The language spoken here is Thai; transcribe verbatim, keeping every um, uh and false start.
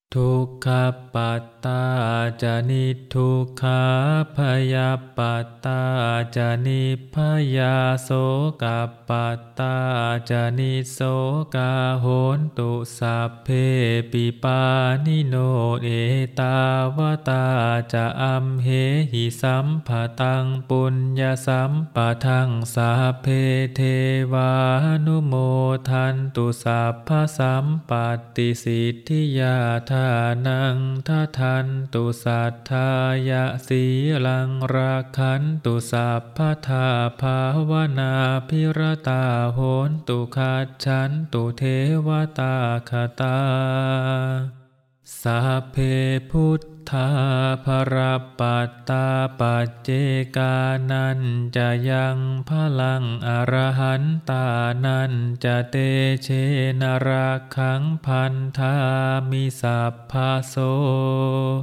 ทุกขปัตตาจะนิทุกขาพยาปัตตาจะนิพยาโสกปัตตาจะนิโสกาโหนตุสัพเพปิปานิโนเอตาวตาจะอัมเหหิสัมภตังปุญญสัมปทังสัพเพเทวานุโมทันตุสัพพสัมปัตติสิทธิยาธานังทัทันตุสัทธายะสีลังราคันตุสัพพทาภาวนาพิรตาโหนตุคัจฉันตุเทวตาคตาสัพเพพุทธาภรปัตตาปัจเจกานันจะยังพลังอรหันตานันจะเตเชนรักขังพันธามิสัพพโส